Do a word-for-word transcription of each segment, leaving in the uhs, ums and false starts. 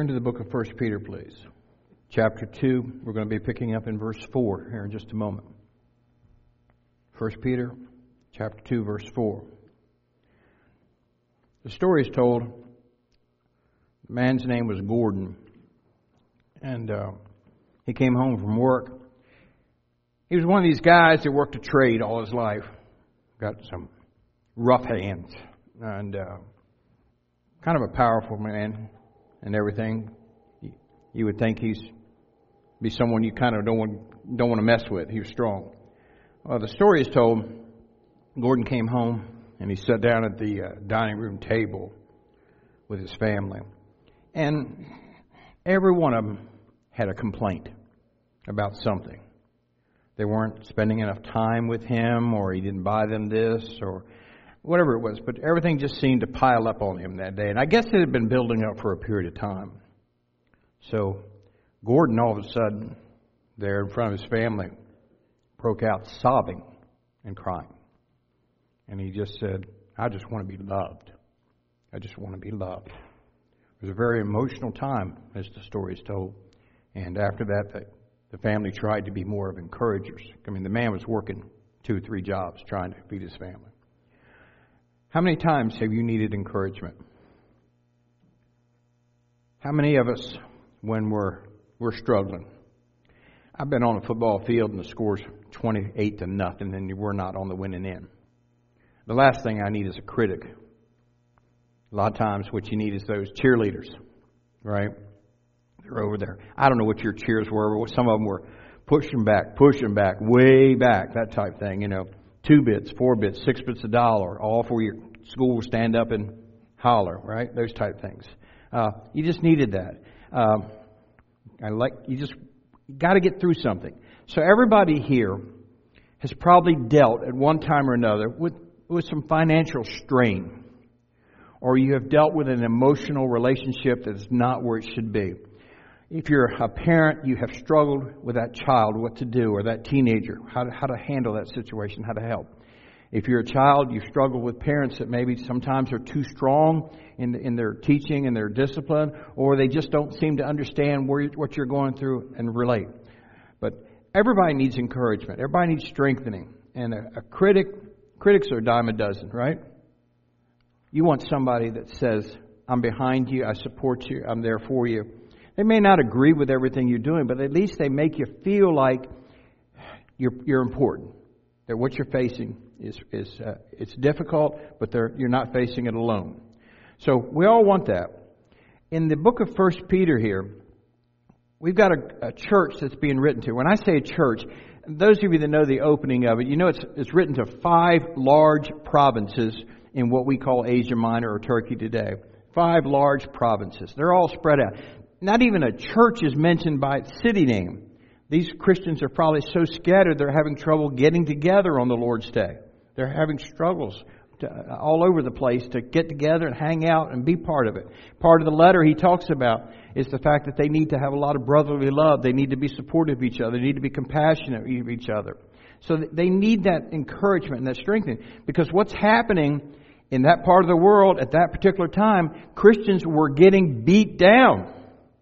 Turn to the book of First Peter, please. Chapter two, we're going to be picking up in verse four here in just a moment. First Peter, chapter two, verse four. The story is told, the man's name was Gordon, and uh, he came home from work. He was one of these guys that worked a trade all his life. Got some rough hands, and uh, kind of a powerful man and everything. You would think he's be someone you kind of don't want, don't want to mess with. He was strong. Well, the story is told, Gordon came home and he sat down at the uh, dining room table with his family. And every one of them had a complaint about something. They weren't spending enough time with him, or he didn't buy them this, or whatever it was. But everything just seemed to pile up on him that day. And I guess it had been building up for a period of time. So Gordon, all of a sudden, there in front of his family, broke out sobbing and crying. And he just said, I just want to be loved. I just want to be loved. It was a very emotional time, as the story is told. And after that, the, the family tried to be more of encouragers. I mean, the man was working two or three jobs trying to feed his family. How many times have you needed encouragement? How many of us, when we're we're struggling? I've been on a football field and the score's twenty-eight to nothing, and we're not on the winning end. The last thing I need is a critic. A lot of times what you need is those cheerleaders, right? They're over there. I don't know what your cheers were, but some of them were pushing back, pushing back, way back, that type thing, you know. Two bits, four bits, six bits a dollar, all for your school will stand up and holler, right? Those type things. Uh, you just needed that. Uh, I like you just got to get through something. So everybody here has probably dealt at one time or another with, with some financial strain, or you have dealt with an emotional relationship that is not where it should be. If you're a parent, you have struggled with that child, what to do, or that teenager, how to, how to handle that situation, how to help. If you're a child, you struggle with parents that maybe sometimes are too strong in in their teaching and their discipline, or they just don't seem to understand where, what you're going through and relate. But everybody needs encouragement. Everybody needs strengthening. And a, a critic, critics are a dime a dozen, right? You want somebody that says, I'm behind you, I support you, I'm there for you. They may not agree with everything you're doing, but at least they make you feel like you're you're important. That what you're facing is is uh, it's difficult, but they're, you're not facing it alone. So we all want that. In the book of First Peter here, we've got a, a church that's being written to. When I say a church, those of you that know the opening of it, you know it's it's written to five large provinces in what we call Asia Minor or Turkey today. Five large provinces. They're all spread out. Not even a church is mentioned by its city name. These Christians are probably so scattered they're having trouble getting together on the Lord's Day. They're having struggles to, uh, all over the place to get together and hang out and be part of it. Part of the letter he talks about is the fact that they need to have a lot of brotherly love. They need to be supportive of each other. They need to be compassionate of each other. So they need that encouragement and that strengthening. Because what's happening in that part of the world at that particular time, Christians were getting beat down.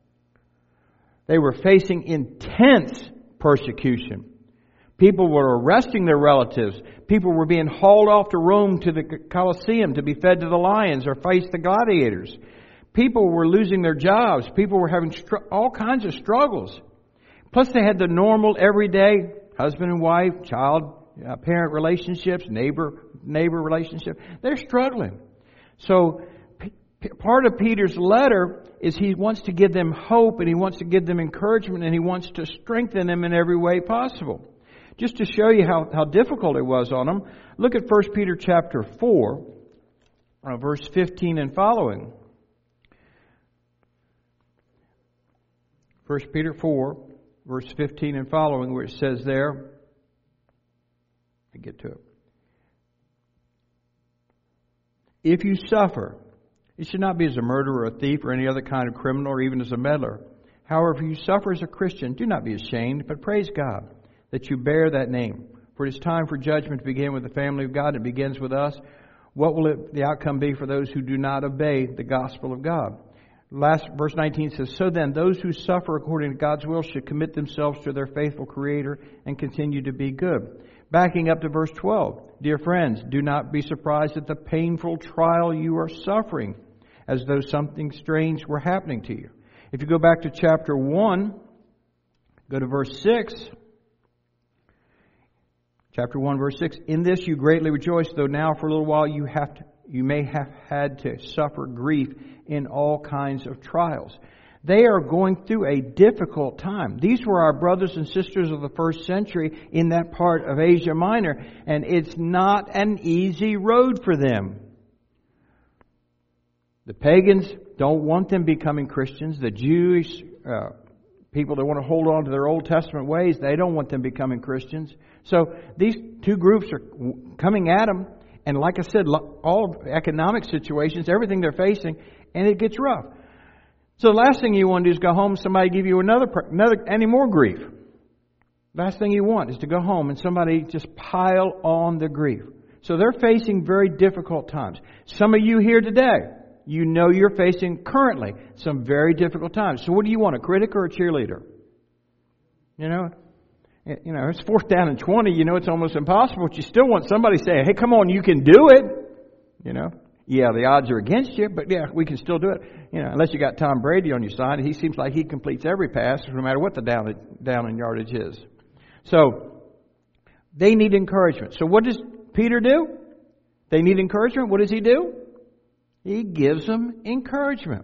They were facing intense persecution. People were arresting their relatives. People were being hauled off to Rome to the Colosseum to be fed to the lions or face the gladiators. People were losing their jobs. People were having str- all kinds of struggles. Plus they had the normal everyday husband and wife, child, uh, parent relationships, neighbor, neighbor relationship. They're struggling. So part of Peter's letter is he wants to give them hope and he wants to give them encouragement and he wants to strengthen them in every way possible. Just to show you how, how difficult it was on them, look at First Peter chapter four, uh, verse fifteen and following. First Peter four, verse fifteen and following, where it says there, I get to it. If you suffer, it should not be as a murderer, or a thief, or any other kind of criminal, or even as a meddler. However, if you suffer as a Christian, do not be ashamed, but praise God that you bear that name. For it is time for judgment to begin with the family of God. It begins with us. What will it, the outcome be for those who do not obey the gospel of God? last verse nineteen says, "So then, those who suffer according to God's will should commit themselves to their faithful Creator and continue to be good." Backing up to verse twelve, "Dear friends, do not be surprised at the painful trial you are suffering, as though something strange were happening to you." If you go back to chapter one, go to verse six. Chapter one, verse six, "In this you greatly rejoice, though now for a little while you have to, you may have had to suffer grief in all kinds of trials." They are going through a difficult time. These were our brothers and sisters of the first century in that part of Asia Minor, and it's not an easy road for them. The pagans don't want them becoming Christians. The Jewish uh, people that want to hold on to their Old Testament ways, they don't want them becoming Christians. So these two groups are coming at them. And like I said, all economic situations, everything they're facing, and it gets rough. So the last thing you want to do is go home and somebody give you another, another any more grief. Last thing you want is to go home and somebody just pile on the grief. So they're facing very difficult times. Some of you here today, you know you're facing currently some very difficult times. So what do you want, a critic or a cheerleader? You know, you know, it's fourth down and twenty. You know it's almost impossible, but you still want somebody saying, "Hey, come on, you can do it." You know, yeah, the odds are against you, but yeah, we can still do it. You know, unless you got Tom Brady on your side, he seems like he completes every pass, no matter what the down down and yardage is. So they need encouragement. So what does Peter do? They need encouragement. What does he do? He gives them encouragement.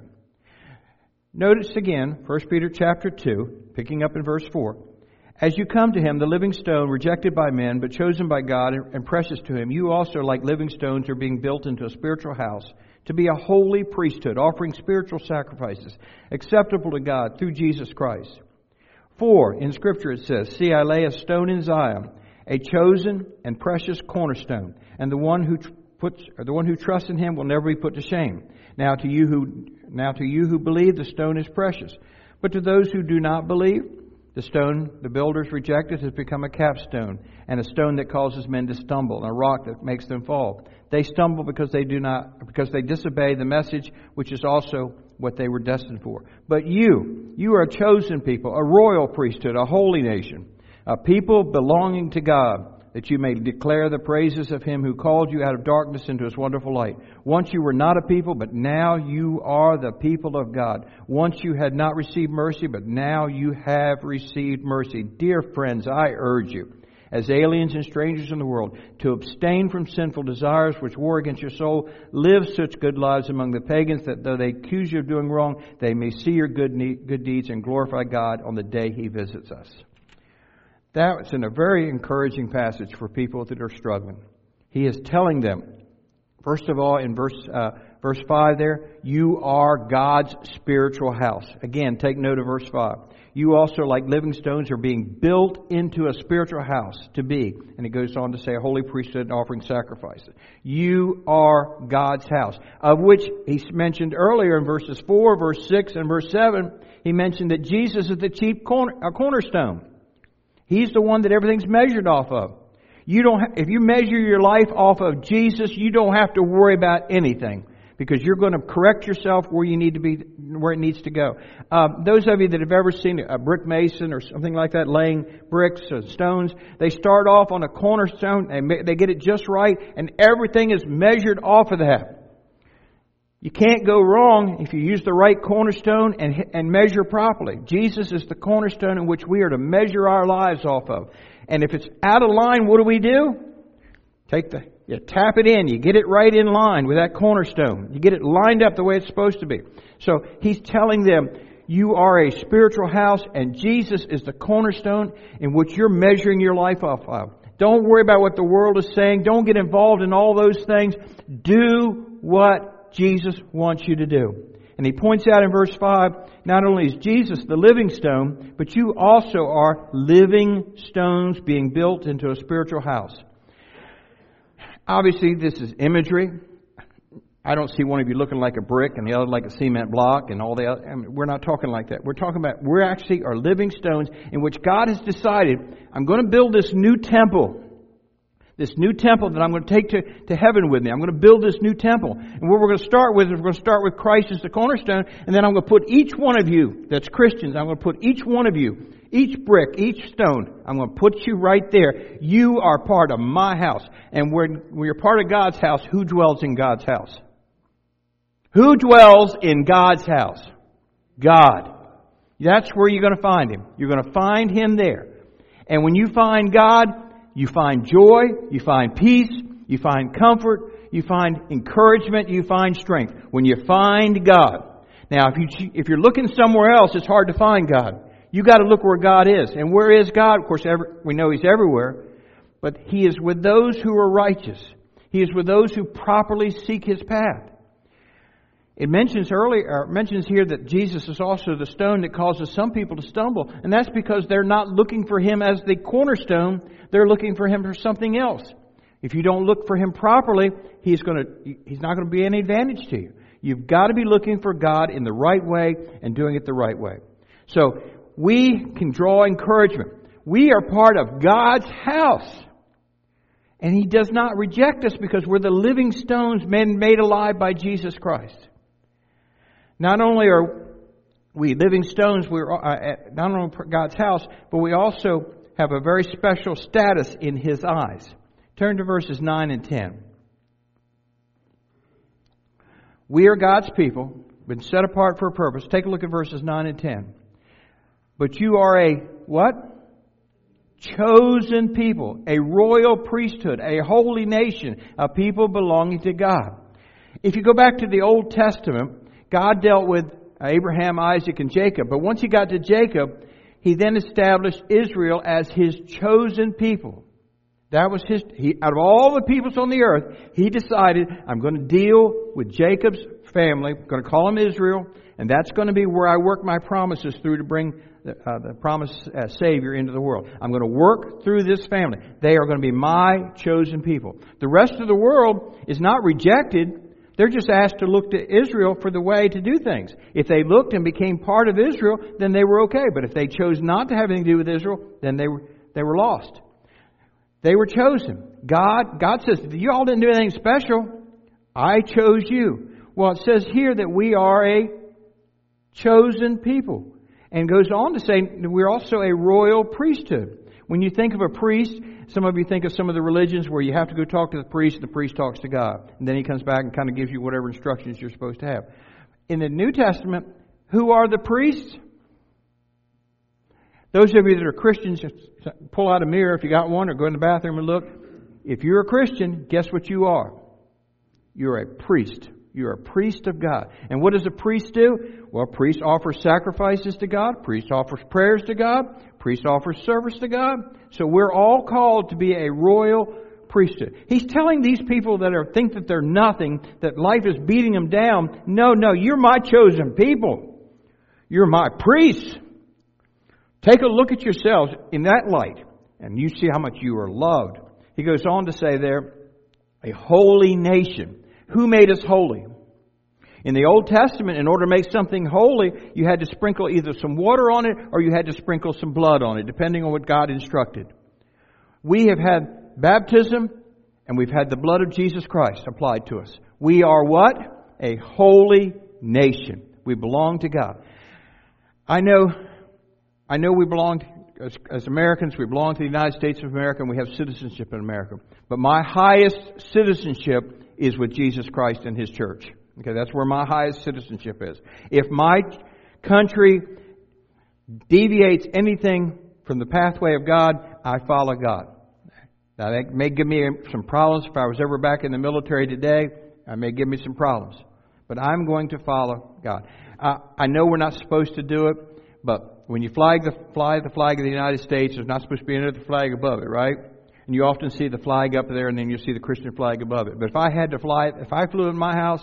Notice again, First Peter chapter two, picking up in verse four. "As you come to Him, the living stone, rejected by men, but chosen by God and precious to Him, you also, like living stones, are being built into a spiritual house, to be a holy priesthood, offering spiritual sacrifices, acceptable to God through Jesus Christ. For, in Scripture it says, 'See, I lay a stone in Zion, a chosen and precious cornerstone, and the one who tr- puts, or the one who trusts in Him will never be put to shame. Now to you who, now to you who believe, the stone is precious. But to those who do not believe, the stone the builders rejected has become a capstone, and a stone that causes men to stumble, and a rock that makes them fall. They stumble because they do not, because they disobey the message, which is also what they were destined for. But you, you are a chosen people, a royal priesthood, a holy nation, a people belonging to God, that you may declare the praises of Him who called you out of darkness into His wonderful light. Once you were not a people, but now you are the people of God. Once you had not received mercy, but now you have received mercy. Dear friends, I urge you, as aliens and strangers in the world, to abstain from sinful desires which war against your soul. Live such good lives among the pagans that though they accuse you of doing wrong, they may see your good, good deeds and glorify God on the day He visits us." That's in a very encouraging passage for people that are struggling. He is telling them, first of all, in verse uh, verse five there, you are God's spiritual house. Again, take note of verse five. You also, like living stones, are being built into a spiritual house to be. And he goes on to say, a holy priesthood offering sacrifices. You are God's house, of which he mentioned earlier in verses four, verse six, and verse seven. He mentioned that Jesus is the chief corner, a cornerstone. He's the one that everything's measured off of. You don't. Ha- if you measure your life off of Jesus, you don't have to worry about anything, because you're going to correct yourself where you need to be, where it needs to go. Um, those of you that have ever seen a brick mason or something like that, laying bricks or stones, they start off on a cornerstone and they get it just right, and everything is measured off of that. You can't go wrong if you use the right cornerstone and and measure properly. Jesus is the cornerstone in which we are to measure our lives off of. And if it's out of line, what do we do? Take the, you tap it in. You get it right in line with that cornerstone. You get it lined up the way it's supposed to be. So he's telling them, you are a spiritual house, and Jesus is the cornerstone in which you're measuring your life off of. Don't worry about what the world is saying. Don't get involved in all those things. Do what Jesus wants you to do. And he points out in verse five, not only is Jesus the living stone, but you also are living stones being built into a spiritual house. Obviously, this is imagery. I don't see one of you looking like a brick and the other like a cement block and all the other. I mean, we're not talking like that. We're talking about, we're actually are living stones in which God has decided, I'm going to build this new temple. This new temple that I'm going to take to, to heaven with me. I'm going to build this new temple. And what we're going to start with is we're going to start with Christ as the cornerstone. And then I'm going to put each one of you, that's Christians, I'm going to put each one of you, each brick, each stone, I'm going to put you right there. You are part of my house. And when, when you're part of God's house, who dwells in God's house? Who dwells in God's house? God. That's where you're going to find Him. You're going to find Him there. And when you find God, you find joy, you find peace, you find comfort, you find encouragement, you find strength. When you find God. Now, if you if you're looking somewhere else, it's hard to find God. You got to look where God is. And where is God? Of course, every, we know He's everywhere. But He is with those who are righteous. He is with those who properly seek His path. It mentions earlier, or mentions here that Jesus is also the stone that causes some people to stumble. And that's because they're not looking for Him as the cornerstone. They're looking for Him for something else. If you don't look for Him properly, He's going to, He's not going to be any advantage to you. You've got to be looking for God in the right way and doing it the right way. So we can draw encouragement. We are part of God's house. And He does not reject us because we're the living stones men made alive by Jesus Christ. Not only are we living stones, we're uh, not only God's house, but we also have a very special status in His eyes. Turn to verses nine and ten. We are God's people, been set apart for a purpose. Take a look at verses nine and ten. But you are a what? Chosen people, a royal priesthood, a holy nation, a people belonging to God. If you go back to the Old Testament, God dealt with Abraham, Isaac, and Jacob. But once He got to Jacob, He then established Israel as His chosen people. That was His, he, out of all the peoples on the earth, He decided, I'm going to deal with Jacob's family. I'm going to call him Israel. And that's going to be where I work my promises through to bring the, uh, the promised uh, Savior into the world. I'm going to work through this family. They are going to be my chosen people. The rest of the world is not rejected. They're just asked to look to Israel for the way to do things. If they looked and became part of Israel, then they were okay. But if they chose not to have anything to do with Israel, then they were they were lost. They were chosen. God, God says, you all didn't do anything special. I chose you. Well, it says here that we are a chosen people. And goes on to say we're also a royal priesthood. When you think of a priest, some of you think of some of the religions where you have to go talk to the priest and the priest talks to God. And then He comes back and kind of gives you whatever instructions you're supposed to have. In the New Testament, who are the priests? Those of you that are Christians, pull out a mirror if you got one or go in the bathroom and look. If you're a Christian, guess what you are? You're a priest. You're a priest of God. And what does a priest do? Well, a priest offers sacrifices to God. A priest offers prayers to God. A priest offers service to God. So we're all called to be a royal priesthood. He's telling these people that are think that they're nothing, that life is beating them down. No, no, you're my chosen people. You're my priests. Take a look at yourselves in that light, and you see how much you are loved. He goes on to say there, a holy nation. Who made us holy? In the Old Testament, in order to make something holy, you had to sprinkle either some water on it or you had to sprinkle some blood on it, depending on what God instructed. We have had baptism and we've had the blood of Jesus Christ applied to us. We are what? A holy nation. We belong to God. I know, I know we belong to, as, as Americans, we belong to the United States of America and we have citizenship in America. But my highest citizenship is with Jesus Christ and His church. Okay, that's where my highest citizenship is. If my country deviates anything from the pathway of God, I follow God. Now, that may give me some problems. If I was ever back in the military today, it may give me some problems. But I'm going to follow God. Uh, I know we're not supposed to do it, but when you flag the, fly the flag of the United States, there's not supposed to be another flag above it, right? And you often see the flag up there and then you see the Christian flag above it. But if I had to fly, if I flew in my house,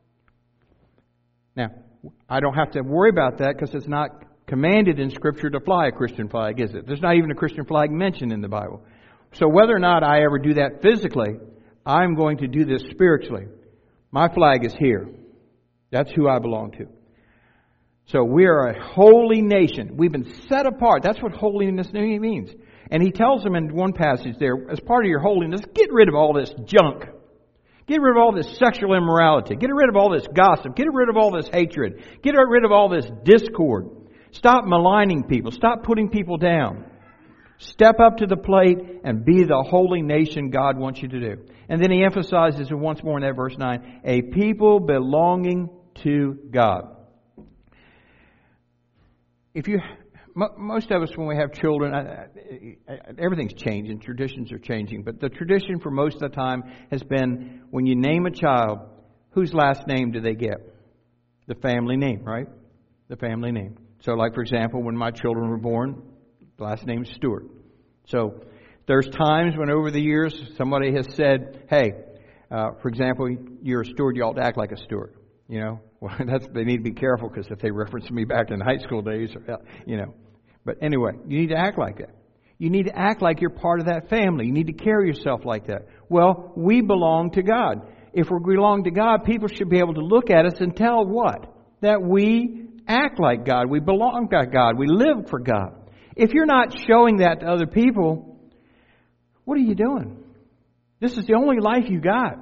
now, I don't have to worry about that because it's not commanded in Scripture to fly a Christian flag, is it? There's not even a Christian flag mentioned in the Bible. So whether or not I ever do that physically, I'm going to do this spiritually. My flag is here. That's who I belong to. So we are a holy nation. We've been set apart. That's what holiness means. And he tells them in one passage there, as part of your holiness, get rid of all this junk. Get rid of all this sexual immorality. Get rid of all this gossip. Get rid of all this hatred. Get rid of all this discord. Stop maligning people. Stop putting people down. Step up to the plate and be the holy nation God wants you to do. And then he emphasizes it once more in that verse nine, a people belonging to God. If you, most of us, when we have children, everything's changing, traditions are changing, but the tradition for most of the time has been when you name a child, whose last name do they get? The family name, right? The family name. So, like for example, when my children were born, the last name's Stewart. So there's times when over the years somebody has said, hey, uh, for example, you're a Stewart, you ought to act like a Stewart. You know, well, that's, they need to be careful because if they reference me back in high school days, you know. But anyway, you need to act like that. You need to act like you're part of that family. You need to carry yourself like that. Well, we belong to God. If we belong to God, people should be able to look at us and tell what? That we act like God. We belong to God. We live for God. If you're not showing that to other people, what are you doing? This is the only life you got.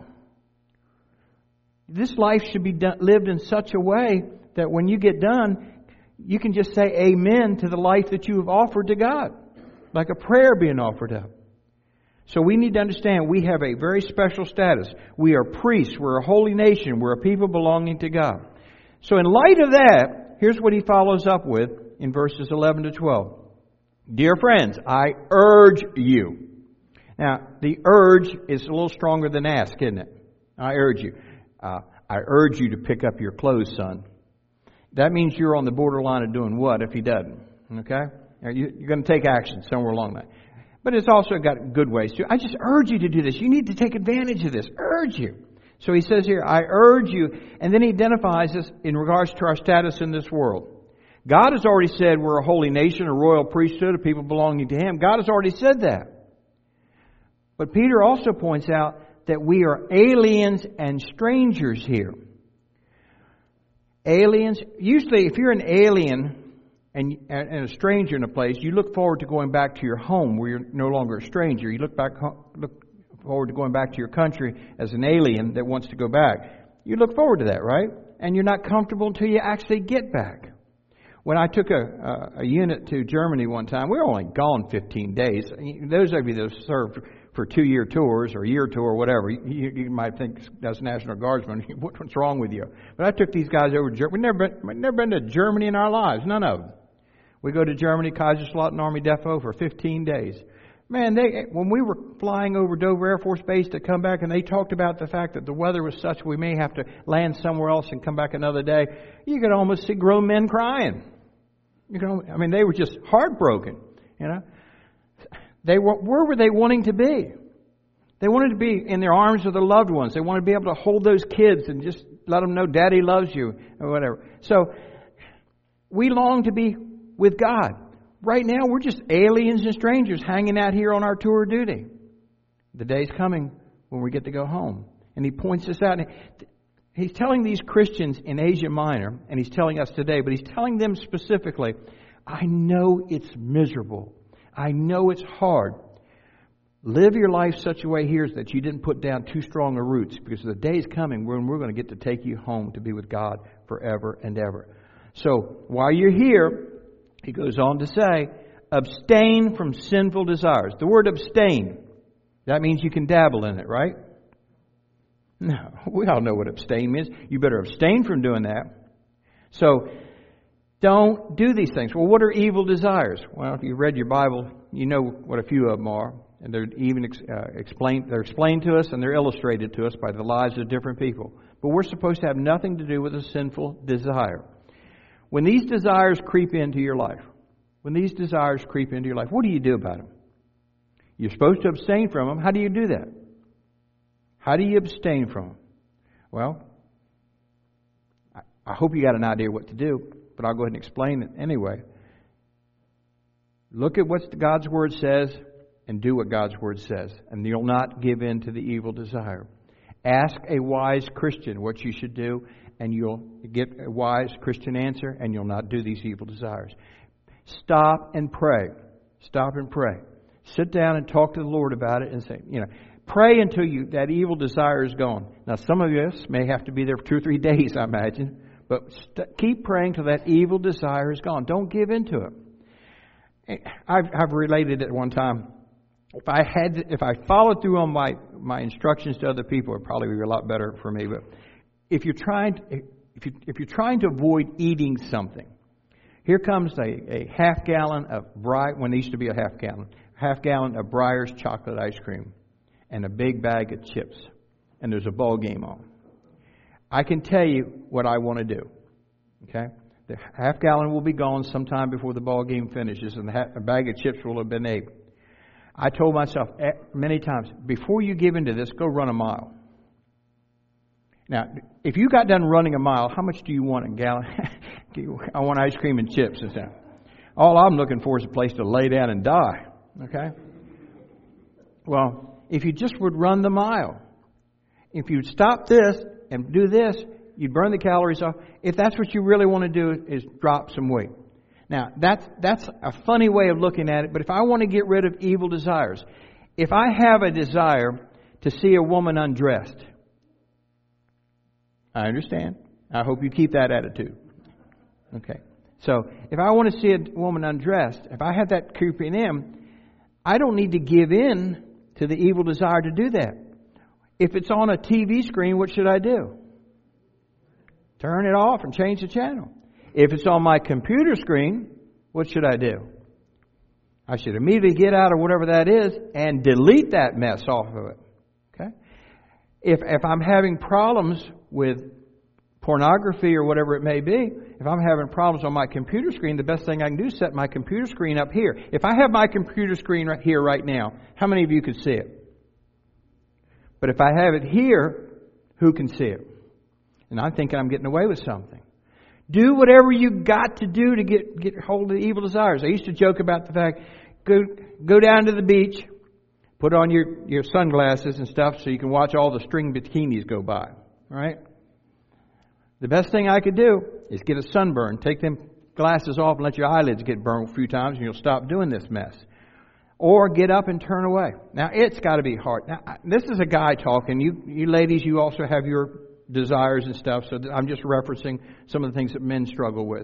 This life should be done, lived in such a way that when you get done, you can just say amen to the life that you have offered to God. Like a prayer being offered up. So we need to understand we have a very special status. We are priests. We're a holy nation. We're a people belonging to God. So in light of that, here's what he follows up with in verses eleven to twelve. Dear friends, I urge you. Now, the urge is a little stronger than ask, isn't it? I urge you. Uh, I urge you to pick up your clothes, son. That means you're on the borderline of doing what if he doesn't? Okay? You're going to take action somewhere along that. But it's also got good ways too. I just urge you to do this. You need to take advantage of this. Urge you. So he says here, I urge you. And then he identifies us in regards to our status in this world. God has already said we're a holy nation, a royal priesthood, a people belonging to Him. God has already said that. But Peter also points out that we are aliens and strangers here. Aliens, usually if you're an alien and, and a stranger in a place, you look forward to going back to your home where you're no longer a stranger. You look back, look forward to going back to your country as an alien that wants to go back. You look forward to that, right? And you're not comfortable until you actually get back. When I took a, a, a unit to Germany one time, we were only gone fifteen days. Those of you that have served for two-year tours or year tour or whatever, you, you might think that's National Guardsman. What's wrong with you? But I took these guys over to Germany. We've never been, we've never been to Germany in our lives, none of them. We go to Germany, Kaiserslautern Army Depot for fifteen days. Man, they when we were flying over Dover Air Force Base to come back, and they talked about the fact that the weather was such we may have to land somewhere else and come back another day, you could almost see grown men crying. You could, I mean, they were just heartbroken. You know, they were, where were they wanting to be? They wanted to be in their arms of their loved ones. They wanted to be able to hold those kids and just let them know Daddy loves you or whatever. So we long to be with God. Right now, we're just aliens and strangers hanging out here on our tour of duty. The day's coming when we get to go home. And he points this out. He's telling these Christians in Asia Minor, and he's telling us today, but he's telling them specifically, I know it's miserable. I know it's hard. Live your life such a way here that you didn't put down too strong a roots, because the day's coming when we're going to get to take you home to be with God forever and ever. So while you're here, he goes on to say, abstain from sinful desires. The word abstain, that means you can dabble in it, right? No, we all know what abstain means. You better abstain from doing that. So, don't do these things. Well, what are evil desires? Well, if you read your Bible, you know what a few of them are. And they're even uh, explained, they're explained to us and they're illustrated to us by the lives of different people. But we're supposed to have nothing to do with a sinful desire. When these desires creep into your life, when these desires creep into your life, what do you do about them? You're supposed to abstain from them. How do you do that? How do you abstain from them? Well, I hope you got an idea what to do, but I'll go ahead and explain it anyway. Look at what God's Word says and do what God's Word says, and you'll not give in to the evil desire. Ask a wise Christian what you should do, and you'll get a wise Christian answer, and you'll not do these evil desires. Stop and pray. Stop and pray. Sit down and talk to the Lord about it and say, you know, pray until you that evil desire is gone. Now, some of us may have to be there for two or three days, I imagine. But st- keep praying till that evil desire is gone. Don't give in to it. I've, I've related it one time. If I had, to, if I followed through on my, my instructions to other people, it would probably be a lot better for me. But if you're trying, to, if you if you're trying to avoid eating something, here comes a, a half gallon of Bri when there used to be a half gallon, half gallon of Breyers chocolate ice cream, and a big bag of chips, and there's a ball game on. I can tell you what I want to do. Okay, the half gallon will be gone sometime before the ball game finishes, and the half, a bag of chips will have been ate. I told myself many times, before you give into this, go run a mile. Now, if you got done running a mile, how much do you want a gallon? I want ice cream and chips and stuff. All I'm looking for is a place to lay down and die. Okay? Well, if you just would run the mile, if you'd stop this and do this, you'd burn the calories off. If that's what you really want to do, is drop some weight. Now, that's, that's a funny way of looking at it, but if I want to get rid of evil desires, if I have a desire to see a woman undressed, I understand. I hope you keep that attitude. Okay. So, if I want to see a woman undressed, if I have that creeping in, I don't need to give in to the evil desire to do that. If it's on a T V screen, what should I do? Turn it off and change the channel. If it's on my computer screen, what should I do? I should immediately get out of whatever that is and delete that mess off of it. Okay? If if I'm having problems with pornography or whatever it may be, if I'm having problems on my computer screen, the best thing I can do is set my computer screen up here. If I have my computer screen right here right now, how many of you could see it? But if I have it here, who can see it? And I'm thinking I'm getting away with something. Do whatever you got to do to get, get hold of the evil desires. I used to joke about the fact, go go down to the beach, put on your, your sunglasses and stuff so you can watch all the string bikinis go by. Right? The best thing I could do is get a sunburn, take them glasses off and let your eyelids get burned a few times and you'll stop doing this mess. Or get up and turn away. Now, it's got to be hard. Now, this is a guy talking. You, you ladies, you also have your desires and stuff, so I'm just referencing some of the things that men struggle with.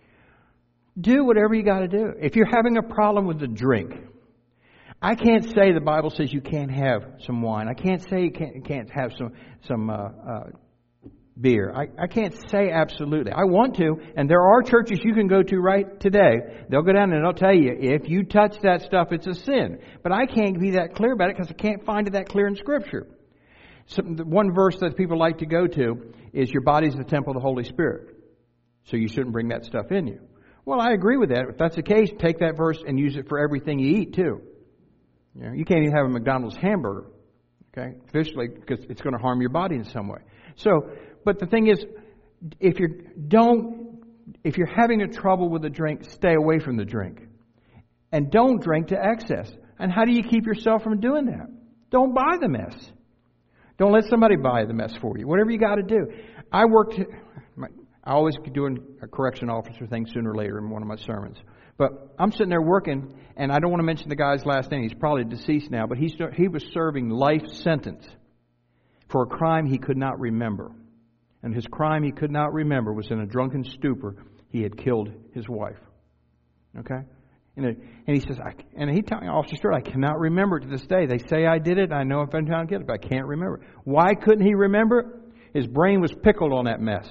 Do whatever you got to do. If you're having a problem with the drink, I can't say the Bible says you can't have some wine. I can't say you can't, can't have some some uh, uh, beer. I, I can't say absolutely. I want to, and there are churches you can go to right today. They'll go down and they'll tell you, if you touch that stuff, it's a sin. But I can't be that clear about it because I can't find it that clear in Scripture. So the one verse that people like to go to is your body's the temple of the Holy Spirit. So you shouldn't bring that stuff in you. Well, I agree with that. If that's the case, take that verse and use it for everything you eat too. You know, you can't even have a McDonald's hamburger, okay, officially, because it's going to harm your body in some way. So, but the thing is, if you don't, if you're having a trouble with a drink, stay away from the drink, and don't drink to excess. And how do you keep yourself from doing that? Don't buy the mess. Don't let somebody buy the mess for you. Whatever you got to do. I worked. I always doing a correction officer thing sooner or later in one of my sermons. But I'm sitting there working, and I don't want to mention the guy's last name. He's probably deceased now, but he he was serving life sentence for a crime he could not remember. And his crime he could not remember was in a drunken stupor. He had killed his wife. Okay? And, it, and he says, I, and he told me, Officer Stewart, I cannot remember it to this day. They say I did it. I know if I'm trying to get it, but I can't remember. Why couldn't he remember it? His brain was pickled on that mess.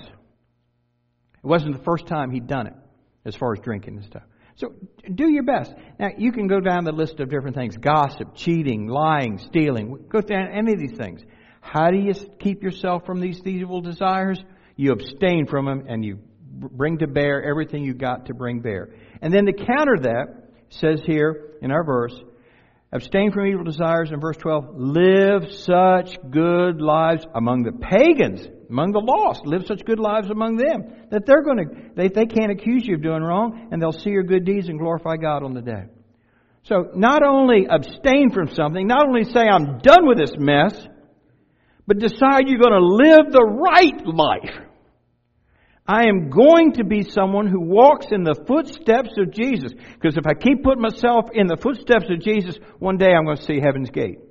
It wasn't the first time he'd done it, as far as drinking and stuff. So do your best. Now, you can go down the list of different things. Gossip, cheating, lying, stealing. Go down any of these things. How do you keep yourself from these evil desires? You abstain from them and you bring to bear everything you got to bring bear. And then to counter that, says here in our verse, abstain from evil desires in verse twelve, live such good lives among the pagans, among the lost. Live such good lives among them that they're going to, they, they can't accuse you of doing wrong, and they'll see your good deeds and glorify God on the day. So not only abstain from something, not only say I'm done with this mess, but decide you're going to live the right life. I am going to be someone who walks in the footsteps of Jesus. Because if I keep putting myself in the footsteps of Jesus, one day I'm going to see heaven's gate.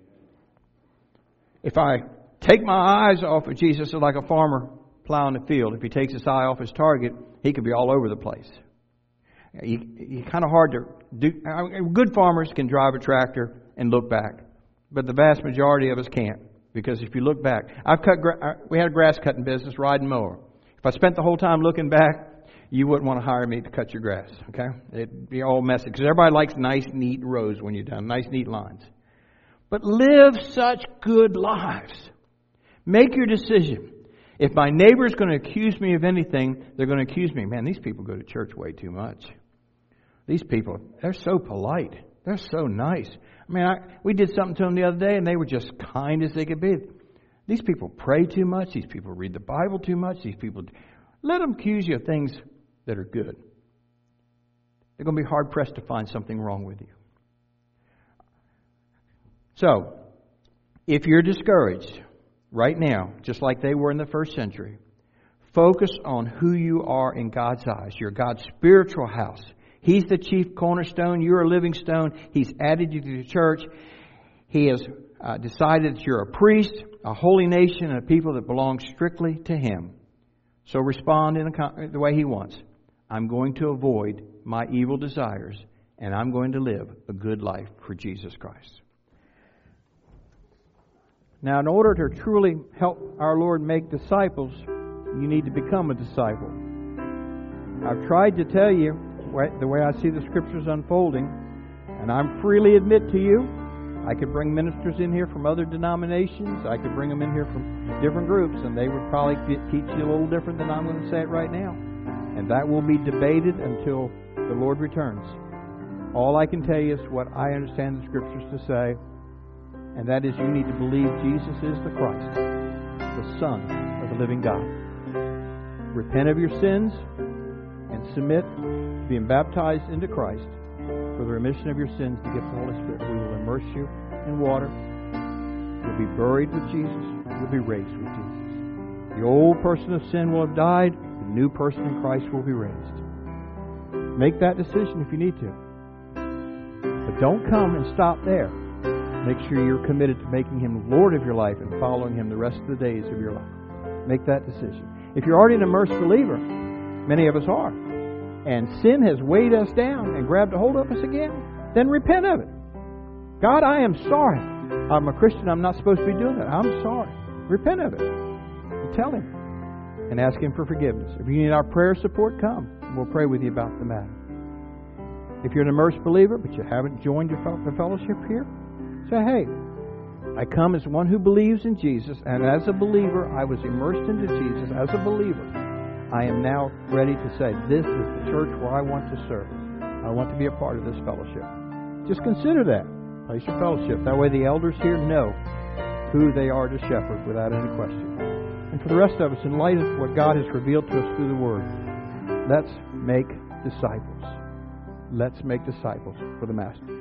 If I take my eyes off of Jesus, it's like a farmer plowing the field. If he takes his eye off his target, he could be all over the place. You, you kind of hard to do. Good farmers can drive a tractor and look back, but the vast majority of us can't. Because if you look back, I've cut. We had a grass cutting business, riding mower. If I spent the whole time looking back, you wouldn't want to hire me to cut your grass. Okay, it'd be all messy because everybody likes nice, neat rows when you're done, nice, neat lines. But live such good lives. Make your decision. If my neighbor's going to accuse me of anything, they're going to accuse me. Man, these people go to church way too much. These people, they're so polite. They're so nice. I mean, I, we did something to them the other day, and they were just kind as they could be. These people pray too much. These people read the Bible too much. These people, let them accuse you of things that are good. They're going to be hard-pressed to find something wrong with you. So, if you're discouraged right now, just like they were in the first century, focus on who you are in God's eyes. You're God's spiritual house. He's the chief cornerstone. You're a living stone. He's added you to the church. He has uh, decided that you're a priest, a holy nation, and a people that belong strictly to Him. So respond in the, the way He wants. I'm going to avoid my evil desires, and I'm going to live a good life for Jesus Christ. Now, in order to truly help our Lord make disciples, you need to become a disciple. I've tried to tell you the way I see the Scriptures unfolding, and I freely admit to you, I could bring ministers in here from other denominations, I could bring them in here from different groups, and they would probably teach you a little different than I'm going to say it right now. And that will be debated until the Lord returns. All I can tell you is what I understand the Scriptures to say, and that is you need to believe Jesus is the Christ, the Son of the living God. Repent of your sins and submit to being baptized into Christ for the remission of your sins, the gift of the Holy Spirit. We will immerse you in water. You'll be buried with Jesus. You'll be raised with Jesus. The old person of sin will have died. The new person in Christ will be raised. Make that decision if you need to. But don't come and stop there. Make sure you're committed to making Him Lord of your life and following Him the rest of the days of your life. Make that decision. If you're already an immersed believer, many of us are, and sin has weighed us down and grabbed a hold of us again, then repent of it. God, I am sorry. I'm a Christian. I'm not supposed to be doing that. I'm sorry. Repent of it. And tell Him. And ask Him for forgiveness. If you need our prayer support, come. And we'll pray with you about the matter. If you're an immersed believer, but you haven't joined your fellowship here, say, hey, I come as one who believes in Jesus, and as a believer, I was immersed into Jesus. As a believer, I am now ready to say, this is the church where I want to serve. I want to be a part of this fellowship. Just consider that. Place your fellowship. That way the elders here know who they are to shepherd without any question. And for the rest of us, in light of what God has revealed to us through the Word, let's make disciples. Let's make disciples for the Master.